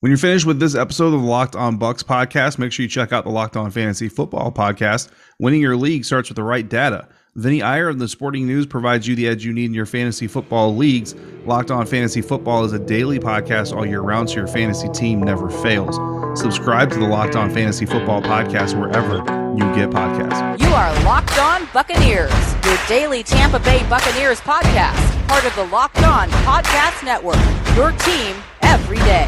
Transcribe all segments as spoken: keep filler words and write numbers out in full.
When you're finished with this episode of the Locked On Bucks podcast, make sure you check out the Locked On Fantasy Football podcast. Winning your league starts with the right data. Vinny Iyer of the Sporting News provides you the edge you need in your fantasy football leagues. Locked On Fantasy Football is a daily podcast all year round, so your fantasy team never fails. Subscribe to the Locked On Fantasy Football podcast wherever you get podcasts. You are Locked On Buccaneers, your daily Tampa Bay Buccaneers podcast, part of the Locked On Podcast Network, your team every day.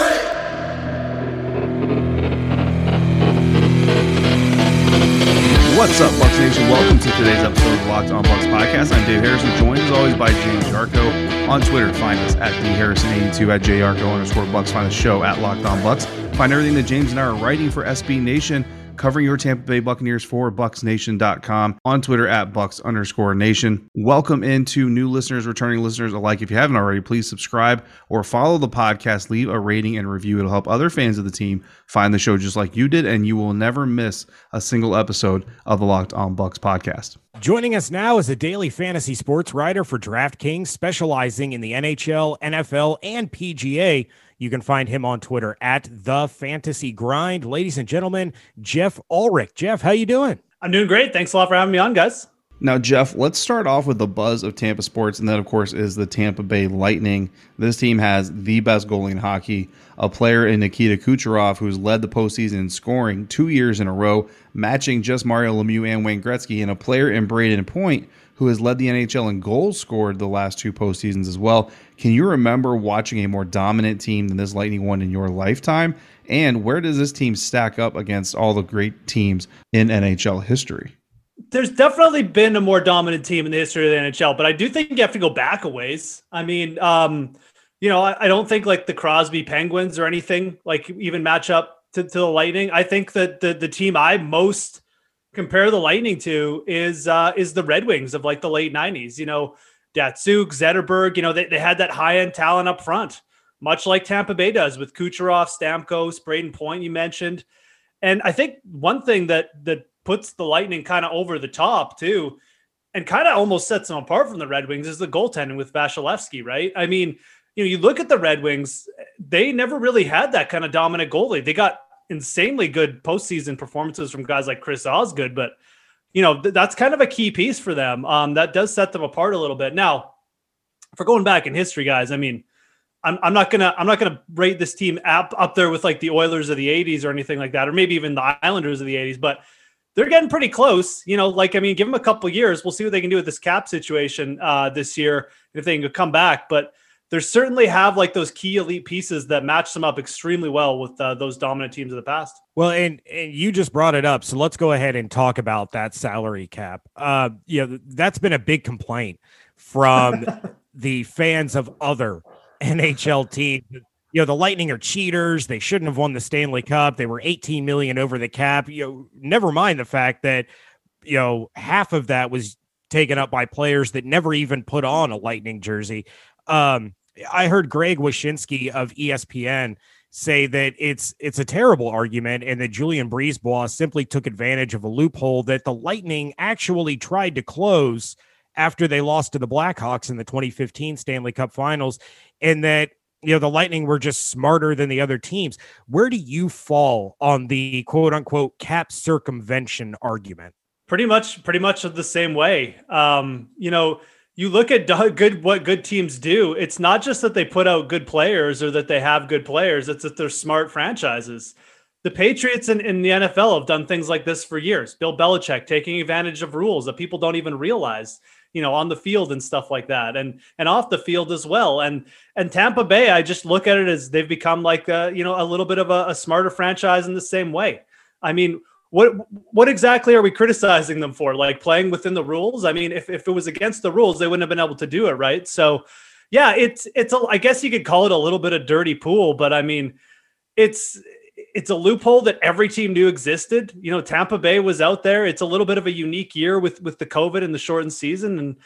What's up, Bucs Nation? Welcome to today's episode of the Locked On Bucks podcast. I'm Dave Harrison, joined as always by James Yarko. On Twitter, find us at D Harrison eighty-two, at J Yarko underscore Bucks. Find the show at Locked On Bucks. Find everything that James and I are writing for S B Nation, covering your Tampa Bay Buccaneers for bucs nation dot com, on Twitter at Bucks underscore Nation. Welcome into new listeners, returning listeners alike. If you haven't already, please subscribe or follow the podcast. Leave a rating and review. It'll help other fans of the team find the show just like you did, and you will never miss a single episode of the Locked On Bucks podcast. Joining us now is a daily fantasy sports writer for DraftKings, specializing in the N H L, N F L, and P G A. You can find him on Twitter at The Fantasy Grind. Ladies and gentlemen, Jeff Ulrich. Jeff, how you doing? I'm doing great. Thanks a lot for having me on, guys. Now, Jeff, let's start off with the buzz of Tampa sports, and that, of course, is the Tampa Bay Lightning. This team has the best goalie in hockey, a player in Nikita Kucherov who's led the postseason in scoring two years in a row, matching just Mario Lemieux and Wayne Gretzky, and a player in Braden Point who has led the N H L in goals scored the last two postseasons as well. Can you remember watching a more dominant team than this Lightning one in your lifetime? And where does this team stack up against all the great teams in N H L history? There's definitely been a more dominant team in the history of the N H L, but I do think you have to go back a ways. I mean, um, you know, I, I don't think like the Crosby Penguins or anything like even match up to, to the Lightning. I think that the the team I most compare the Lightning to is uh, is the Red Wings of like the late nineties. You know, Datsuk, Zetterberg. You know, they they had that high end talent up front, much like Tampa Bay does with Kucherov, Stamkos, Braden Point. You mentioned, and I think one thing that that puts the Lightning kind of over the top too, and kind of almost sets them apart from the Red Wings is the goaltending with Vasilevsky, right? I mean, you know, you look at the Red Wings, they never really had that kind of dominant goalie. They got insanely good postseason performances from guys like Chris Osgood, but you know, th- that's kind of a key piece for them. Um, that does set them apart a little bit. Now, if we're going back in history, guys, I mean, I'm, I'm not gonna I'm not gonna rate this team up up there with like the Oilers of the eighties or anything like that, or maybe even the Islanders of the eighties, but they're getting pretty close. You know, like, I mean, give them a couple of years. We'll see what they can do with this cap situation uh, this year, if they can come back. But they certainly have like those key elite pieces that match them up extremely well with uh, those dominant teams of the past. Well, and, and you just brought it up. So let's go ahead and talk about that salary cap. Uh, you know, that's been a big complaint from the fans of other N H L teams. You know, the Lightning are cheaters. They shouldn't have won the Stanley Cup. They were eighteen million over the cap. You know, never mind the fact that, you know, half of that was taken up by players that never even put on a Lightning jersey. Um, I heard Greg Wyshynski of E S P N say that it's it's a terrible argument and that Julian Brisebois simply took advantage of a loophole that the Lightning actually tried to close after they lost to the Blackhawks in the twenty fifteen Stanley Cup Finals, and that, you know, the Lightning were just smarter than the other teams. Where do you fall on the quote unquote cap circumvention argument? Pretty much, pretty much the same way. Um, you know, you look at good, what good teams do. It's not just that they put out good players or that they have good players. It's that they're smart franchises. The Patriots in, in the N F L have done things like this for years. Bill Belichick taking advantage of rules that people don't even realize, you know, on the field and stuff like that, and and off the field as well. And and Tampa Bay, I just look at it as they've become like a, you know, a little bit of a, a smarter franchise in the same way. I mean, what what exactly are we criticizing them for? Like playing within the rules? I mean, if, if it was against the rules, they wouldn't have been able to do it, right? So, yeah, it's it's a, I guess you could call it a little bit of dirty pool, but I mean, it's it's a loophole that every team knew existed. You know, Tampa Bay was out there. It's a little bit of a unique year with, with the COVID and the shortened season. And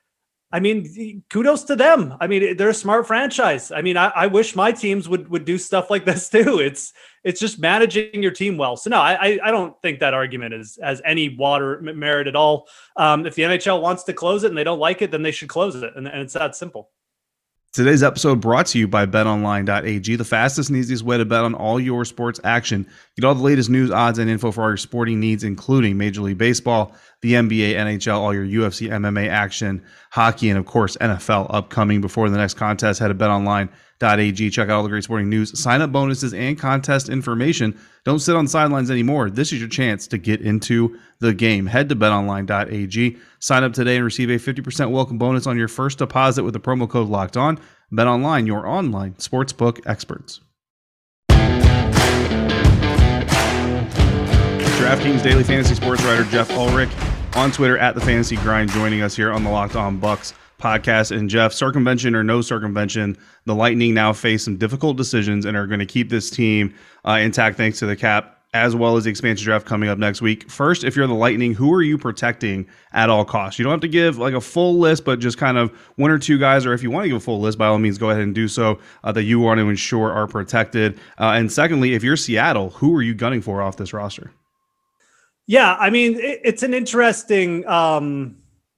I mean, kudos to them. I mean, they're a smart franchise. I mean, I, I wish my teams would, would do stuff like this too. It's, it's just managing your team well. So no, I, I don't think that argument is, has any water merit at all. Um, if the N H L wants to close it and they don't like it, then they should close it. And, and it's that simple. Today's episode brought to you by bet online dot a g, the fastest and easiest way to bet on all your sports action. Get all the latest news, odds, and info for all your sporting needs, including Major League Baseball, the N B A, N H L, all your U F C, M M A action, hockey, and of course, N F L upcoming before the next contest. Head to bet online dot a g. Check out all the great sporting news, sign-up bonuses, and contest information. Don't sit on the sidelines anymore. This is your chance to get into the game. Head to bet online dot a g. Sign up today and receive a fifty percent welcome bonus on your first deposit with the promo code Locked On. BetOnline, your online sportsbook experts. DraftKings Daily Fantasy Sports writer Jeff Ulrich on Twitter at The Fantasy Grind, joining us here on the Locked On Bucks podcast. And Jeff, circumvention or no circumvention, the Lightning now face some difficult decisions and are going to keep this team uh, intact thanks to the cap, as well as the expansion draft coming up next week. First, if you're the Lightning, who are you protecting at all costs? You don't have to give like a full list, but just kind of one or two guys, or if you want to give a full list, by all means, go ahead and do so, uh, that you want to ensure are protected. Uh, and secondly, if you're Seattle, who are you gunning for off this roster? Yeah, I mean, it, it's an interesting, um,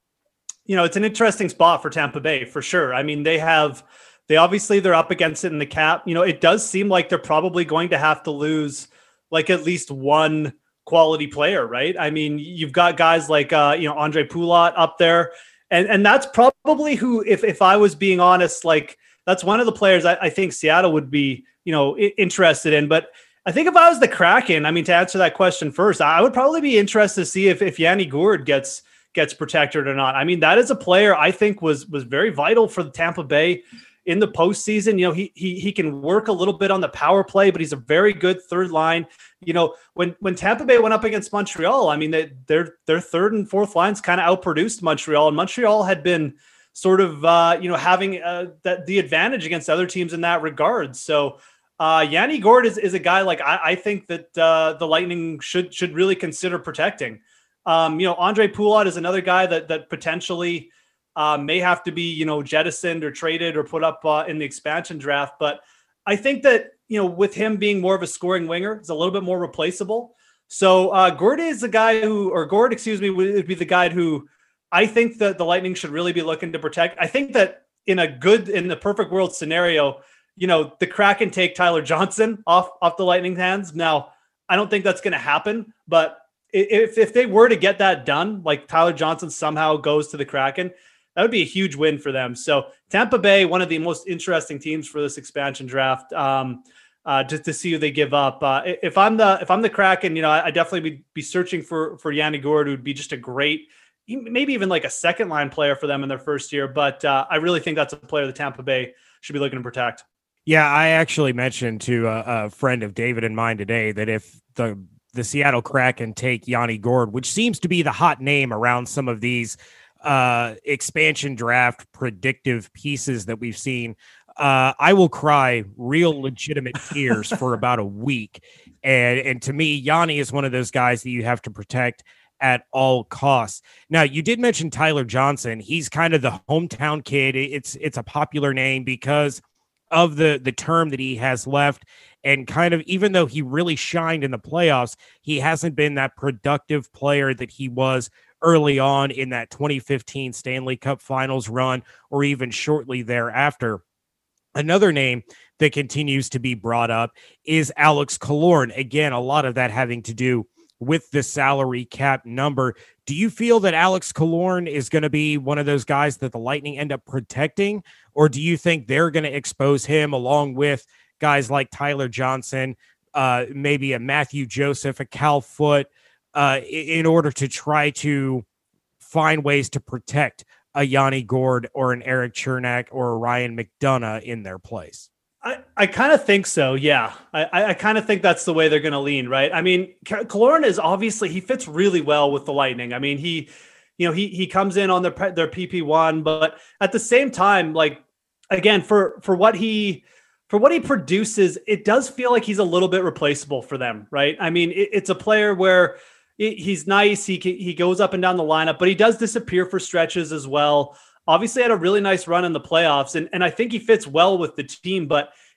you know, it's an interesting spot for Tampa Bay for sure. I mean, they have, they obviously they're up against it in the cap. You know, it does seem like they're probably going to have to lose like at least one quality player, right? I mean, you've got guys like, uh, you know, Andre Palat up there. And and that's probably who, if if I was being honest, like that's one of the players I, I think Seattle would be, you know, I- interested in. But I think if I was the Kraken, I mean, to answer that question first, I would probably be interested to see if, if Yanni Gourde gets gets protected or not. I mean, that is a player I think was was very vital for the Tampa Bay in the postseason. You know, he he he can work a little bit on the power play, but he's a very good third line. You know, when when Tampa Bay went up against Montreal, I mean, they, their their third and fourth lines kind of outproduced Montreal, and Montreal had been sort of uh, you know having uh, that the advantage against other teams in that regard. So uh, Yanni Gourde is is a guy like I, I think that uh, the Lightning should should really consider protecting. Um, you know, Andre Palat is another guy that that potentially uh, may have to be, you know, jettisoned or traded or put up uh, in the expansion draft. But I think that, you know, with him being more of a scoring winger, it's a little bit more replaceable. So uh, Gourde is the guy who, or Gourde, excuse me, would be the guy who I think that the Lightning should really be looking to protect. I think that in a good, in the perfect world scenario, you know, the Kraken take Tyler Johnson off, off the Lightning's hands. Now, I don't think that's going to happen, but if if they were to get that done, like Tyler Johnson somehow goes to the Kraken, that would be a huge win for them. So Tampa Bay, one of the most interesting teams for this expansion draft, um, uh, just to see who they give up. Uh, if I'm the if I'm the Kraken, you know, I, I definitely would be searching for for Yanni Gourde, who would be just a great, maybe even like a second line player for them in their first year. But uh, I really think that's a player that Tampa Bay should be looking to protect. Yeah, I actually mentioned to a, a friend of David and mine today that if the the Seattle Kraken take Yanni Gourde, which seems to be the hot name around some of these uh, expansion draft predictive pieces that we've seen, uh, I will cry real legitimate tears for about a week. And, and to me, Yanni is one of those guys that you have to protect at all costs. Now, you did mention Tyler Johnson. He's kind of the hometown kid. It's, it's a popular name because of the, the term that he has left. And kind of, even though he really shined in the playoffs, he hasn't been that productive player that he was early on in that twenty fifteen Stanley Cup Finals run, or even shortly thereafter. Another name that continues to be brought up is Alex Killorn. Again, a lot of that having to do with the salary cap number. Do you feel that Alex Killorn is going to be one of those guys that the Lightning end up protecting, or do you think they're going to expose him along with guys like Tyler Johnson, uh, maybe a Matthew Joseph, a Cal Foote, uh, in order to try to find ways to protect a Yanni Gourde or an Eric Chernak or a Ryan McDonough in their place? I, I kind of think so. Yeah. I, I kind of think that's the way they're going to lean, right? I mean, Killorn is obviously, he fits really well with the Lightning. I mean, he, you know, he, he comes in on their, their P P one, but at the same time, like, again, for, for what he, for what he produces, it does feel like he's a little bit replaceable for them, right? I mean, it, it's a player where it, he's nice. He he goes up and down the lineup, but he does disappear for stretches as well. Obviously had a really nice run in the playoffs, and, and I think he fits well with the team, but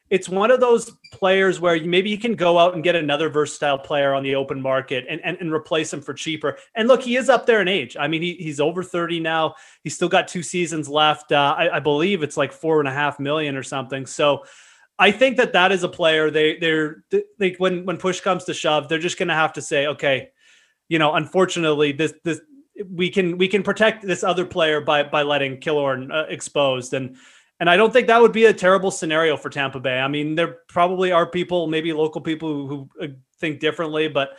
it's one of those players where you, maybe you can go out and get another versatile player on the open market and, and, and replace him for cheaper. And look, he is up there in age. I mean, he, he's over thirty now. He's still got two seasons left. Uh, I, I believe it's like four and a half million or something. So I think that that is a player they they're they, when, when push comes to shove, they're just going to have to say, okay, you know, unfortunately this, this, we can, we can protect this other player by, by letting Killorn uh, exposed. And, And I don't think that would be a terrible scenario for Tampa Bay. I mean, there probably are people, maybe local people who, who think differently, but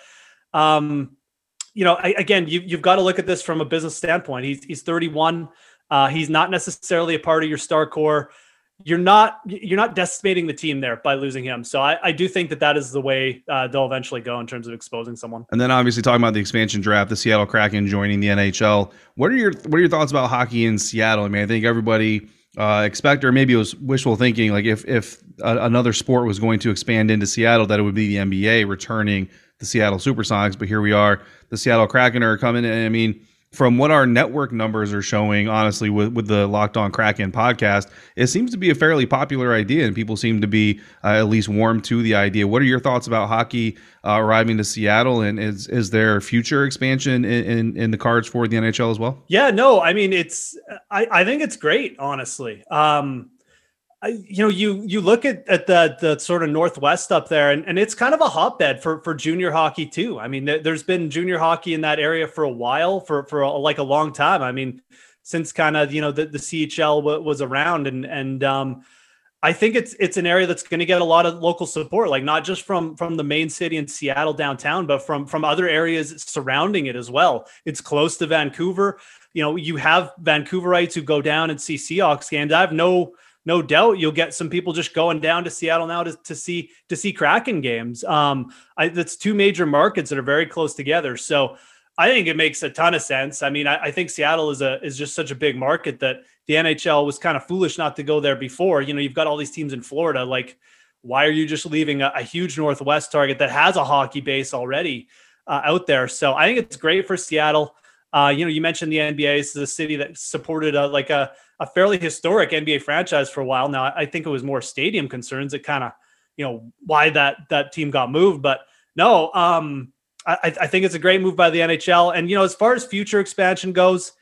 um, you know, I, again, you, you've got to look at this from a business standpoint. He's he's thirty-one. Uh, he's not necessarily a part of your star core. You're not you're not decimating the team there by losing him. So I, I do think that that is the way uh, they'll eventually go in terms of exposing someone. And then obviously talking about the expansion draft, the Seattle Kraken joining the N H L. What are your what are your thoughts about hockey in Seattle? I mean, I think everybody uh, expect, or maybe it was wishful thinking, like if if a, another sport was going to expand into Seattle, that it would be the N B A returning the Seattle Supersonics. But here we are, the Seattle Kraken are coming in. I mean, from what our network numbers are showing, honestly, with, with the Locked On Kraken podcast, it seems to be a fairly popular idea, and people seem to be uh, at least warm to the idea. What are your thoughts about hockey uh, arriving to Seattle, and is is there future expansion in, in, in the cards for the N H L as well? Yeah, no, I mean, it's I, I think it's great, honestly. Um, I, you know, you you look at, at the the sort of Northwest up there, and, and it's kind of a hotbed for for junior hockey too. I mean, th- there's been junior hockey in that area for a while, for for a, like a long time. I mean, since kind of you know the, the C H L w- was around, and and um, I think it's it's an area that's going to get a lot of local support, like not just from from the main city in Seattle downtown, but from from other areas surrounding it as well. It's close to Vancouver. You know, you have Vancouverites who go down and see Seahawks games. I have no. No doubt you'll get some people just going down to Seattle now to, to see to see Kraken games. Um, I, that's two major markets that are very close together. So I think it makes a ton of sense. I mean, I, I think Seattle is a is just such a big market that the N H L was kind of foolish not to go there before. You know, you've got all these teams in Florida. Like, why are you just leaving a, a huge Northwest target that has a hockey base already uh, out there? So I think it's great for Seattle. Uh, you know, you mentioned the N B A. This is a city that supported a, like a a fairly historic N B A franchise for a while now. I think it was more stadium concerns that kind of, you know, why that that team got moved. But no, um, I, I think it's a great move by the N H L. And, you know, as far as future expansion goes,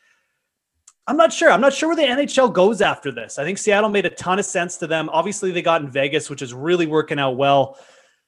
I'm not sure. I'm not sure where the N H L goes after this. I think Seattle made a ton of sense to them. Obviously, they got in Vegas, which is really working out well.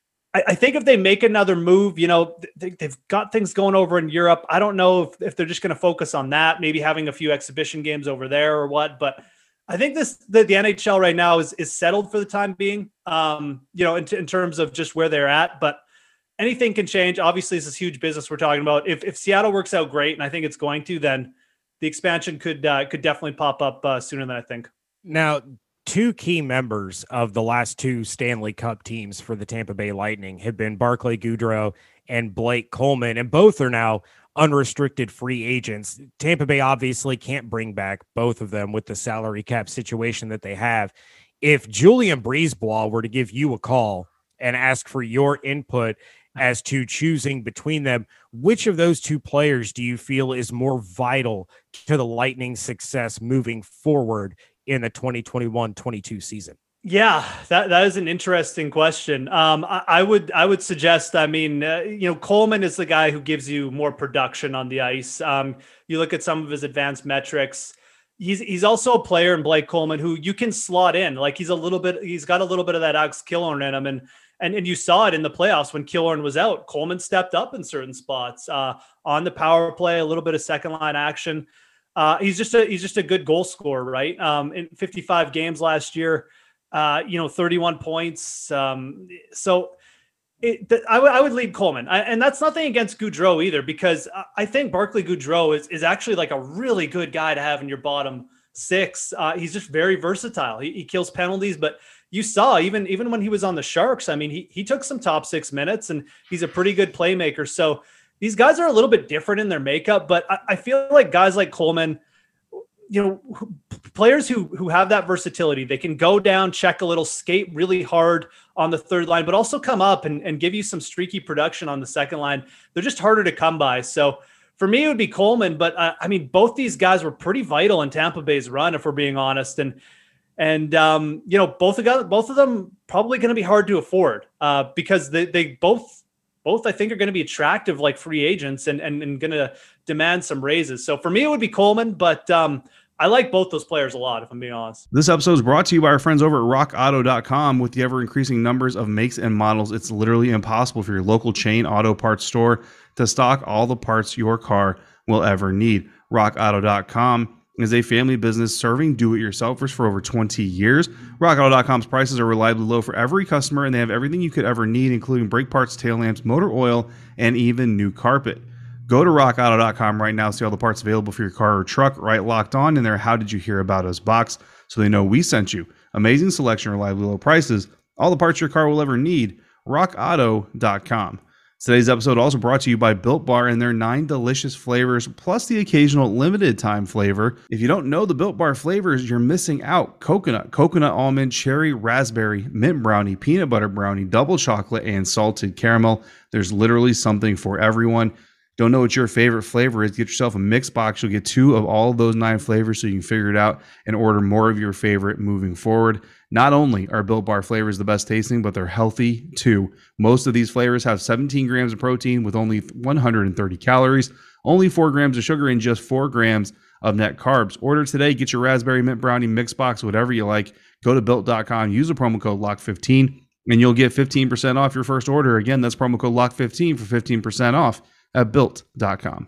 I think if they make another move, you know, they, they've got things going over in Europe. I don't know if, if they're just going to focus on that, maybe having a few exhibition games over there or what. But I think this the, the N H L right now is is settled for the time being, um, you know, in, in terms of just where they're at. But anything can change. Obviously, this is huge business we're talking about. If if Seattle works out great, and I think it's going to, then the expansion could uh, could definitely pop up uh, sooner than I think. Now, two key members of the last two Stanley Cup teams for the Tampa Bay Lightning have been Barclay Goodrow and Blake Coleman, and both are now unrestricted free agents. Tampa Bay obviously can't bring back both of them with the salary cap situation that they have. If Julian Brisebois were to give you a call and ask for your input as to choosing between them, which of those two players do you feel is more vital to the Lightning's success moving forward in the twenty twenty-one twenty-two season? Yeah, that, that is an interesting question. Um, I, I would I would suggest, I mean, uh, you know, Coleman is the guy who gives you more production on the ice. Um, you look at some of his advanced metrics. He's he's also a player in Blake Coleman who you can slot in. Like he's a little bit, he's got a little bit of that Alex Killorn in him. And and and you saw it in the playoffs when Killorn was out. Coleman stepped up in certain spots uh, on the power play, a little bit of second line action. Uh, he's just a he's just a good goal scorer, right? Um, in fifty-five games last year, uh, you know, thirty-one points. Um, so it, th- I, w- I would lead Coleman, I, and that's nothing against Goudreau either, because I think Barclay Goudreau is is actually like a really good guy to have in your bottom six. Uh, he's just very versatile. He, he kills penalties, but you saw even even when he was on the Sharks, I mean, he he took some top six minutes, and he's a pretty good playmaker. So these guys are a little bit different in their makeup, but I, I feel like guys like Coleman, you know, who, players who who have that versatility, they can go down, check a little, skate really hard on the third line, but also come up and, and give you some streaky production on the second line. They're just harder to come by. So for me, it would be Coleman, but uh, I mean, both these guys were pretty vital in Tampa Bay's run, if we're being honest. And And, um, you know, both of, both of them probably going to be hard to afford uh, because they, they both, both I think are going to be attractive like free agents and, and, and going to demand some raises. So for me, it would be Coleman, but um, I like both those players a lot, if I'm being honest. This episode is brought to you by our friends over at rock auto dot com. With the ever-increasing numbers of makes and models, it's literally impossible for your local chain auto parts store to stock all the parts your car will ever need. rock auto dot com is a family business serving do-it-yourselfers for over twenty years. rock auto dot com's prices are reliably low for every customer, and they have everything you could ever need, including brake parts, tail lamps, motor oil, and even new carpet. Go to rock auto dot com right now, see all the parts available for your car or truck, right locked on in their How Did You Hear About Us box, so they know we sent you. Amazing selection, reliably low prices, all the parts your car will ever need. rock auto dot com. Today's episode also brought to you by Built Bar and their nine delicious flavors, plus the occasional limited time flavor. If you don't know the Built Bar flavors, you're missing out. Coconut, coconut almond, cherry, raspberry, mint brownie, peanut butter brownie, double chocolate, and salted caramel. There's literally something for everyone. Don't know what your favorite flavor is? Get yourself a mix box. You'll get two of all of those nine flavors so you can figure it out and order more of your favorite moving forward. Not only are Built Bar flavors the best tasting, but they're healthy too. Most of these flavors have seventeen grams of protein with only one hundred thirty calories, only four grams of sugar, and just four grams of net carbs. Order today. Get your raspberry mint brownie mix box, whatever you like. Go to built dot com. Use the promo code lock fifteen, and you'll get fifteen percent off your first order. Again, that's promo code lock fifteen for fifteen percent off at built dot com.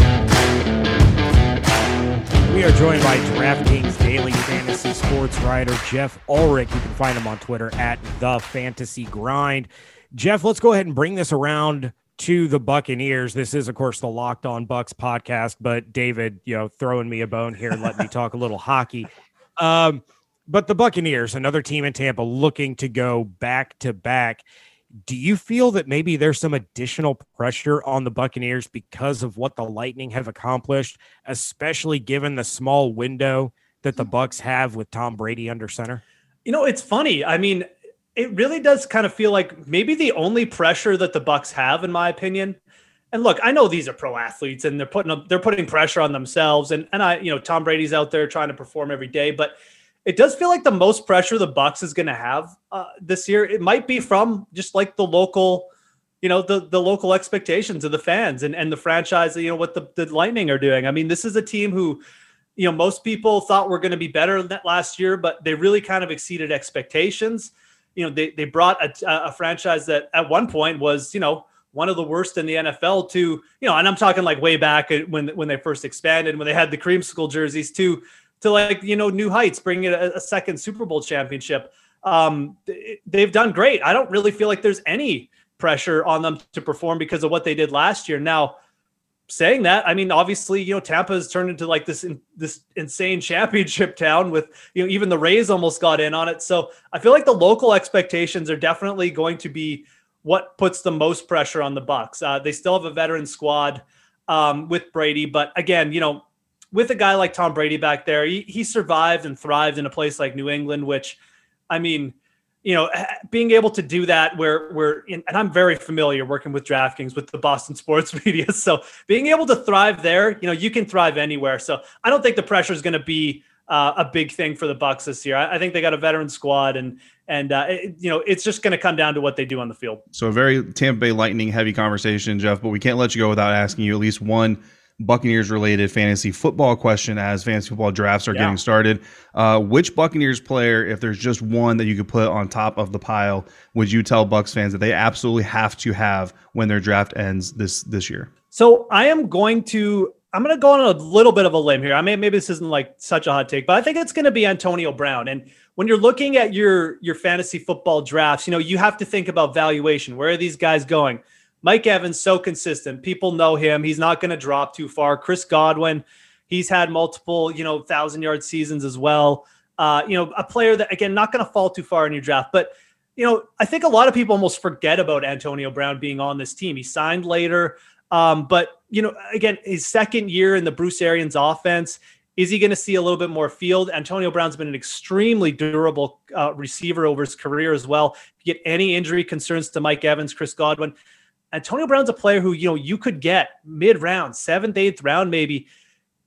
We are joined by DraftKings Daily Fantasy Sports writer Jeff Ulrich. You can find him on Twitter at The Fantasy Grind. Jeff, let's go ahead and bring this around to the Buccaneers. This is, of course, the Locked On Bucs podcast, but David, you know, throwing me a bone here and let me talk a little hockey. Um, but the Buccaneers, another team in Tampa looking to go back to back. Do you feel that maybe there's some additional pressure on the Buccaneers because of what the Lightning have accomplished, especially given the small window that the Bucs have with Tom Brady under center? You know, it's funny. I mean, it really does kind of feel like maybe the only pressure that the Bucs have, in my opinion. And look, I know these are pro athletes and they're putting they're putting pressure on themselves. And and I, you know, Tom Brady's out there trying to perform every day, but it does feel like the most pressure the Bucs is going to have uh, this year. It might be from just like the local, you know, the, the local expectations of the fans and, and the franchise, you know, what the, the Lightning are doing. I mean, this is a team who, you know, most people thought were going to be better than that last year, but they really kind of exceeded expectations. You know, they, they brought a, a franchise that at one point was, you know, one of the worst in the N F L to, you know, and I'm talking like way back when, when they first expanded, when they had the creamsicle jerseys to, to like, you know, new heights, bringing a, a second Super Bowl championship. Um, they've done great. I don't really feel like there's any pressure on them to perform because of what they did last year. Now, saying that, I mean, obviously, you know, Tampa has turned into like this, this insane championship town with, you know, even the Rays almost got in on it. So I feel like the local expectations are definitely going to be what puts the most pressure on the Bucs. Uh, they still have a veteran squad um, with Brady, but again, you know, with a guy like Tom Brady back there, he, he survived and thrived in a place like New England, which, I mean, you know, being able to do that where we're in, and I'm very familiar working with DraftKings with the Boston sports media. So being able to thrive there, you know, you can thrive anywhere. So I don't think the pressure is going to be uh, a big thing for the Bucs this year. I, I think they got a veteran squad and, and uh, it, you know, it's just going to come down to what they do on the field. So a very Tampa Bay Lightning heavy conversation, Jeff, but we can't let you go without asking you at least one Buccaneers related fantasy football question as fantasy football drafts are yeah. getting started. Uh, which Buccaneers player, if there's just one that you could put on top of the pile, would you tell Bucs fans that they absolutely have to have when their draft ends this this year? So I am going to I'm going to go on a little bit of a limb here. I mean, maybe this isn't like such a hot take, but I think it's going to be Antonio Brown. And when you're looking at your your fantasy football drafts, you know, you have to think about valuation. Where are these guys going? Mike Evans, so consistent. People know him. He's not going to drop too far. Chris Godwin, he's had multiple, you know, thousand-yard seasons as well. Uh, you know, a player that, again, not going to fall too far in your draft. But, you know, I think a lot of people almost forget about Antonio Brown being on this team. He signed later. Um, but, you know, again, his second year in the Bruce Arians offense, is he going to see a little bit more field? Antonio Brown's been an extremely durable uh, receiver over his career as well. If you get any injury concerns to Mike Evans, Chris Godwin, Antonio Brown's a player who, you know, you could get mid-round, seventh, eighth round maybe.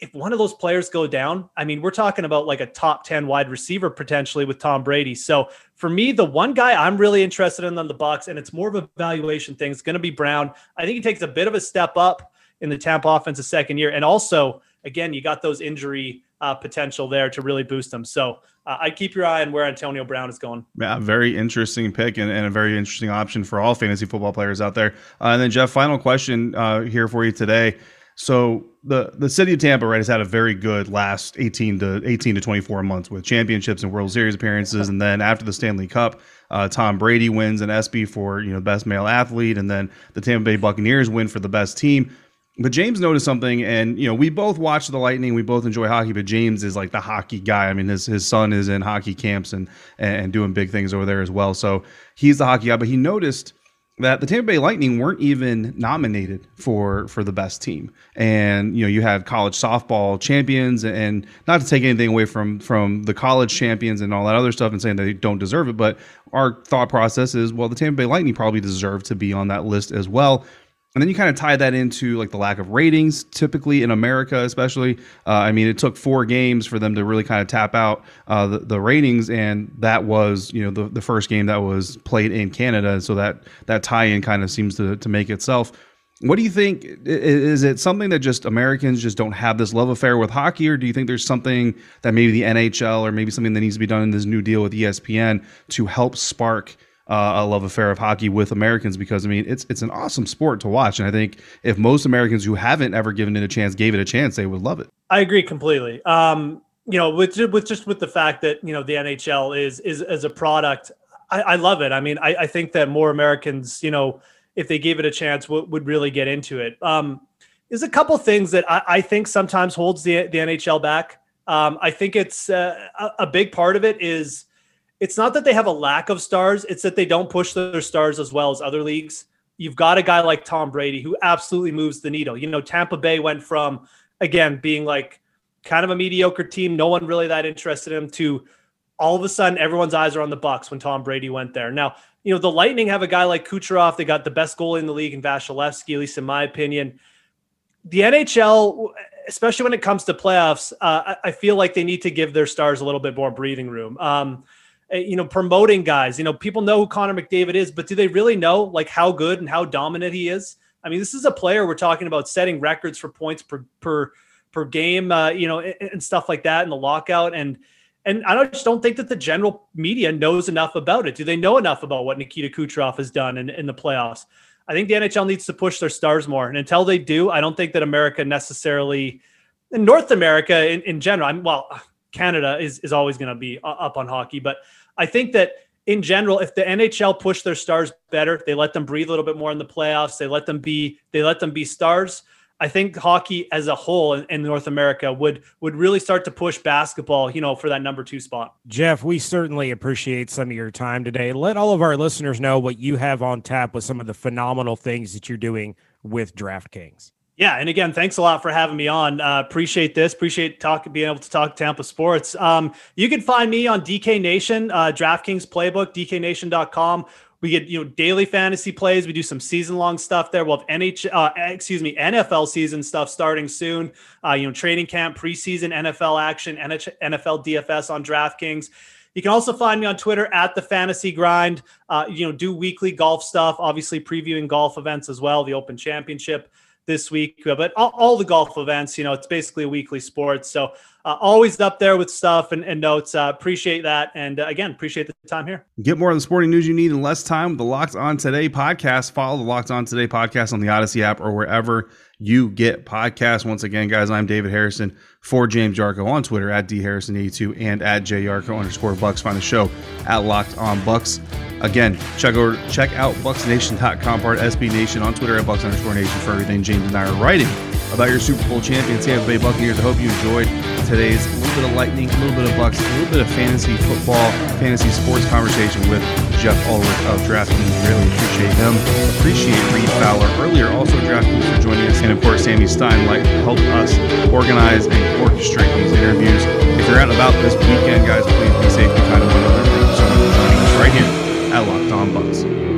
if one of those players go down, I mean, we're talking about like a top ten wide receiver potentially with Tom Brady. So for me, the one guy I'm really interested in on the Bucs, and it's more of a valuation thing, it's going to be Brown. I think he takes a bit of a step up in the Tampa offense's second year. And also, again, you got those injury uh, potential there to really boost them. So uh, I'd keep your eye on where Antonio Brown is going. Yeah, very interesting pick and, and a very interesting option for all fantasy football players out there. Uh, and then, Jeff, final question uh, here for you today. So the, the city of Tampa, right, has had a very good last eighteen to twenty-four months with championships and World Series appearances. And then after the Stanley Cup, uh, Tom Brady wins an ESPY for, you know, best male athlete. And then the Tampa Bay Buccaneers win for the best team. But James noticed something, and, you know, we both watch the Lightning. We both enjoy hockey, but James is like the hockey guy. I mean, his his son is in hockey camps and and doing big things over there as well. So he's the hockey guy. But he noticed that the Tampa Bay Lightning weren't even nominated for for the best team. And, you know, you had college softball champions, and not to take anything away from from the college champions and all that other stuff and saying they don't deserve it, but our thought process is, well, the Tampa Bay Lightning probably deserve to be on that list as well. And then you kind of tie that into like the lack of ratings, typically in America, especially. Uh, I mean, it took four games for them to really kind of tap out uh, the, the ratings, and that was, you know, the, the first game that was played in Canada. So that that tie-in kind of seems to to make itself. What do you think? Is it something that just Americans just don't have this love affair with hockey, or do you think there's something that maybe the N H L or maybe something that needs to be done in this new deal with E S P N to help spark Uh, a love affair of hockey with Americans? Because I mean, it's it's an awesome sport to watch, and I think if most Americans who haven't ever given it a chance gave it a chance, they would love it. I agree completely. Um, you know, with with just with the fact that, you know, the N H L is is as a product, I, I love it. I mean, I, I think that more Americans, you know, if they gave it a chance, would would really get into it. Um, there's a couple things that I, I think sometimes holds the the N H L back. Um, I think it's uh, a, a big part of it is. It's not that they have a lack of stars. It's that they don't push their stars as well as other leagues. You've got a guy like Tom Brady who absolutely moves the needle. You know, Tampa Bay went from, again, being like kind of a mediocre team, no one really that interested in him, to all of a sudden everyone's eyes are on the Bucs when Tom Brady went there. Now, you know, the Lightning have a guy like Kucherov. They got the best goalie in the league in Vasilevsky, at least in my opinion. The N H L, especially when it comes to playoffs, uh, I feel like they need to give their stars a little bit more breathing room. Um, you know, promoting guys, you know, people know who Connor McDavid is, but do they really know like how good and how dominant he is? I mean, this is a player we're talking about setting records for points per, per, per game, uh, you know, and, and stuff like that in the lockout. And, and I don't, just don't think that the general media knows enough about it. Do they know enough about what Nikita Kucherov has done in, in the playoffs? I think the N H L needs to push their stars more. And until they do, I don't think that America necessarily, in North America in, in general, I'm well, Canada is, is always going to be up on hockey. But I think that in general, if the N H L push their stars better, they let them breathe a little bit more in the playoffs, they let them be, they let them be stars. I think hockey as a whole in, in North America would, would really start to push basketball, you know, for that number two spot. Jeff, we certainly appreciate some of your time today. Let all of our listeners know what you have on tap with some of the phenomenal things that you're doing with DraftKings. Yeah. And again, thanks a lot for having me on. Uh, appreciate this. Appreciate talking, being able to talk Tampa sports. Um, you can find me on D K Nation, uh, DraftKings Playbook, D K nation dot com. We get, you know, daily fantasy plays. We do some season long stuff there. We'll have N H, uh, excuse me, N F L season stuff starting soon. Uh, you know, training camp, preseason N F L action, N F L D F S on DraftKings. You can also find me on Twitter at the Fantasy Grind. Uh, you know, do weekly golf stuff, obviously previewing golf events as well, the Open Championship this week, but all, all the golf events, you know, it's basically a weekly sport. So uh, always up there with stuff and, and notes. Uh, appreciate that. And uh, again, appreciate the time here. Get more of the sporting news you need in less time with the Locked On Today podcast. Follow the Locked On Today podcast on the Odyssey app or wherever you get podcasts. Once again, guys, I'm David Harrison for James Yarko on Twitter at D Harrison eighty-two and at J Yarko underscore Bucks. Find the show at Locked On Bucks. Again, check over, check out Bucks Nation dot com, part of S B Nation on Twitter at Bucks underscore Nation for everything James and I are writing about your Super Bowl champion Tampa Bay Buccaneers. I hope you enjoyed today's a little bit of Lightning, a little bit of Bucks, a little bit of fantasy football, fantasy sports conversation with Jeff Ulrich of DraftKings. Really appreciate him. Appreciate Reed Fowler earlier, also DraftKings, for joining us. And of course, Sammy Steinlight helped us organize and orchestrate these interviews. If you're out and about this weekend, guys, please be safe, be kind to one another. Thank you so much for joining us right here at Locked On Bucks.